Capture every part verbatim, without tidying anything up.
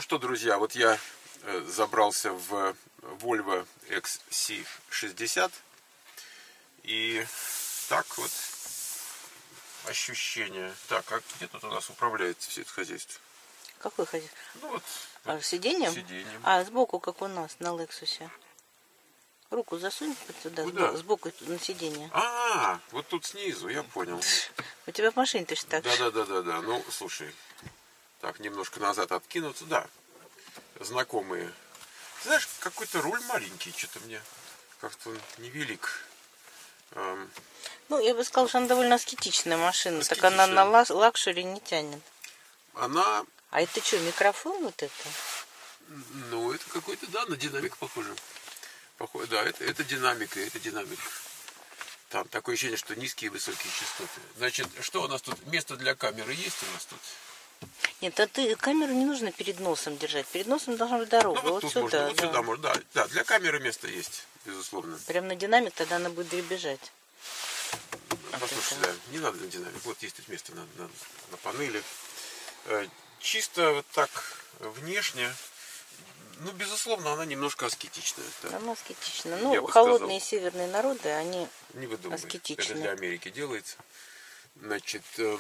что, друзья, вот я забрался в Volvo икс си шестьдесят. И так вот ощущение. Так, а где тут у нас управляется все это хозяйство? Какое хозяйство? Ну вот. А, вот сиденьем? сиденьем? А, сбоку, как у нас на Лексусе. Руку засунь сюда, Куда? сбоку на сиденье. А, вот тут снизу, я понял. У тебя в машине точно так же. Да, да, да, да, да. Ну, слушай. Так, немножко назад откинуться, да. Знакомые. Знаешь, какой-то руль маленький, что-то мне как-то он невелик. Эм... Ну, я бы сказала, что она довольно аскетичная машина. Аскетичная. Так она на лакшери не тянет. Она... А это что, микрофон вот это? Ну, это какой-то, да, на динамик похоже. Похоже, да, это, это динамика, это динамик. Там такое ощущение, что низкие и высокие частоты. Значит, что у нас тут? Место для камеры есть у нас тут? Нет, а ты камеру не нужно перед носом держать. Перед носом должна быть дорога. Ну, вот, вот тут сюда. можно, вот да. сюда можно, да. Да, для камеры место есть, безусловно. Прям на динамик, тогда она будет дребезжать. Послушай, да, не надо на динамик. Вот есть тут место на, на, на панели. Чисто вот так внешне, ну, безусловно, она немножко аскетичная. Да. Она аскетична. Ну, холодные сказал. Северные народы, они не выдумывай. аскетичны. Это для Америки делается. Значит, э,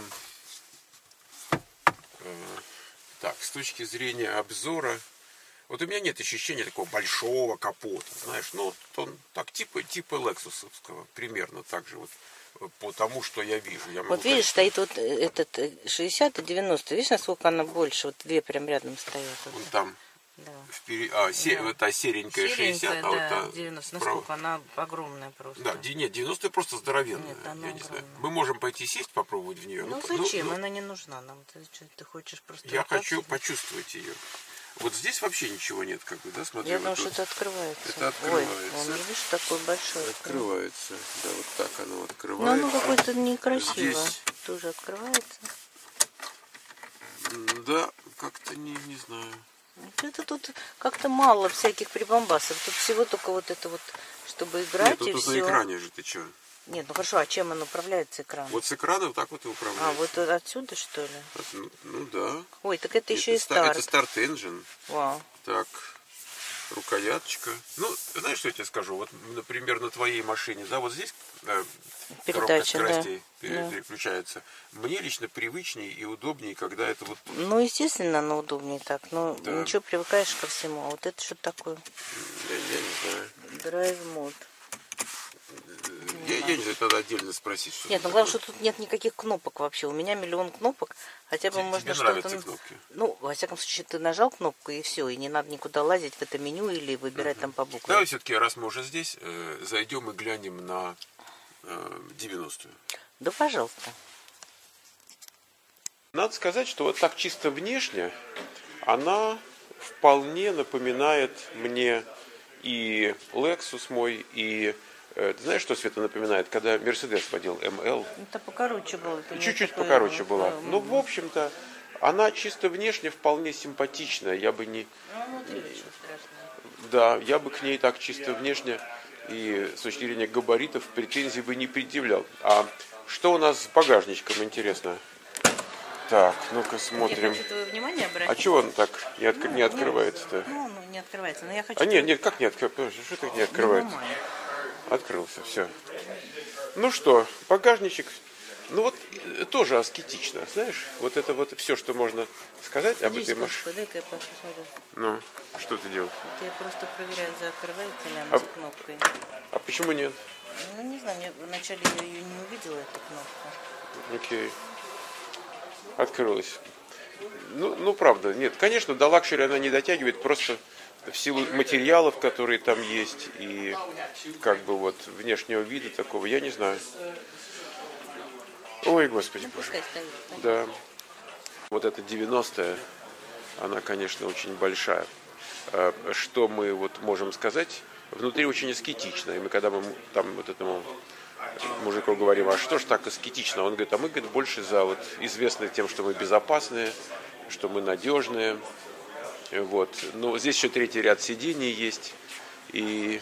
э, так, с точки зрения обзора, вот у меня нет ощущения такого большого капота, знаешь, ну, он так, типа, типа лексусовского, примерно так же вот. По тому, что я вижу. Я вот видишь, сказать, стоит вот этот шестьдесят и девяносто. Видишь, насколько она больше? Вот две прям рядом стоят. Вот. Вон там. Да. Впереди, а, се, да. вот та серенькая, серенькая шестьдесят, да, а вот та девяносто. справа. Насколько она огромная просто. Да, нет, девяностая просто здоровенная. Нет, она я не знаю. огромная. Мы можем пойти сесть, попробовать в нее. Ну, ну зачем? Ну, она не нужна нам. Ты, что, ты хочешь просто... Я рукаться? хочу почувствовать ее. Вот здесь вообще ничего нет, как бы, да, смотри. Я вот думаю, что тут. это открывается. Это открывается. Ой, он, видишь, такой большой. Открывается. Да, вот так оно Но открывается. оно какое-то некрасиво. Здесь... Тоже открывается. Да, как-то не, не знаю. Это тут как-то мало всяких прибамбасов. Тут всего только вот это вот, чтобы играть. Нет, и тут все. на экране же, ты что? Нет, ну хорошо, а чем он управляется экраном? Вот с экрана вот так вот и управляется. А, вот отсюда, что ли? От, ну, ну да. Ой, так это, это еще и старт. старт. Это старт engine. Вау. Так, рукояточка. Ну, знаешь, что я тебе скажу? Вот, например, на твоей машине, да, вот здесь да, передача, коробка скоростей да. переключается. Да. Мне лично привычнее и удобнее, когда это вот... Ну, естественно, оно удобнее так. Но да. ничего, привыкаешь ко всему. А вот это что такое? Я, я не знаю. Драйв мод. Я, я не знаю, надо отдельно спросить. Что нет, ну главное, что тут нет никаких кнопок вообще. У меня миллион кнопок. Хотя бы тебе, можно тебе что-то... нравятся кнопки? Ну, во всяком случае, ты нажал кнопку и все. И не надо никуда лазить в это меню или выбирать uh-huh. там по буквам. Давай все-таки, раз мы уже здесь, э, зайдем и глянем на э, девяностую. Да, пожалуйста. Надо сказать, что вот так чисто внешне она вполне напоминает мне и Lexus мой, и... Ты знаешь, что Света напоминает, когда Мерседес водил эм эл? Это покороче было. Чуть-чуть покороче была. Ну, в общем-то, она чисто внешне вполне симпатичная. Я бы не... Ну, да, я бы к ней так чисто внешне и с точки зрения габаритов претензий бы не предъявлял. А что у нас с багажничком, интересно? Так, ну-ка смотрим. Я хочу твое внимание обратить. А чего он так не, отк... ну, не открывается-то? Ну, ну, не открывается. Но я хочу... А нет, нет, как не открывается? Что так не открывается? Открылся, все. Ну что, багажничек, ну вот тоже аскетично, знаешь, вот это вот все, что можно сказать об этой машине. Дай-ка я посмотрю. Ну, что ты делаешь? Это я просто проверяю, закрывается ли она а, с кнопкой. А почему нет? Ну, не знаю, я вначале я ее не увидела, эту кнопку. Окей. Открылась. Ну, ну, правда, нет, конечно, до лакшери она не дотягивает, просто... в силу материалов, которые там есть, и как бы вот внешнего вида такого, я не знаю. Ой, Господи ну, Боже. Стоит, да. Вот эта девяностая, она, конечно, очень большая. Что мы вот можем сказать? Внутри очень аскетично. И мы когда мы там вот этому мужику говорим, а что ж так аскетично? Он говорит, а мы, говорит, больше за вот известны тем, что мы безопасные, что мы надежные. Вот. Но здесь еще третий ряд сидений есть. И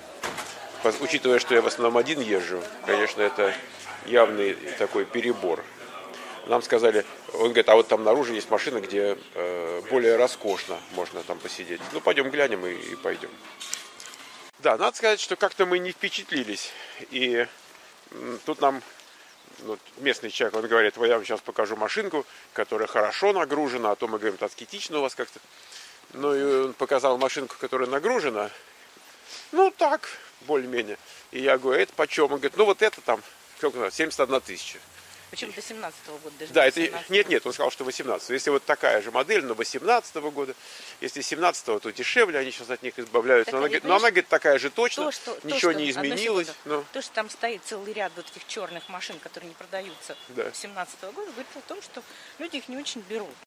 учитывая, что я в основном один езжу, конечно, это явный такой перебор. нам сказали, он говорит, а вот там наружу есть машина, где э, более роскошно можно там посидеть. Ну, пойдем глянем и, и пойдем. Да, надо сказать, что как-то мы не впечатлились. И м, тут нам ну, местный человек, он говорит, я вам сейчас покажу машинку, которая хорошо нагружена, а то мы говорим, так скетично у вас как-то. Ну, и он показал машинку, которая нагружена. Ну, так, более-менее. И я говорю, это почем? Он говорит, ну, вот это там, сколько, семьдесят одна тысяча. Почему до семнадцатого года? Даже Да, до это, семнадцатого. нет, нет, он сказал, что восемнадцатого. Если вот такая же модель, но восемнадцатого года, если семнадцатого, то дешевле, они сейчас от них избавляются. Так, Но она, а говорит, я, но она, понимаешь, говорит, такая же точно, То, что, то, ничего что, не одну изменилось. секунду. Но, То, что там стоит целый ряд вот этих черных машин, которые не продаются Да. семнадцатого года, говорит о том, что люди их не очень берут.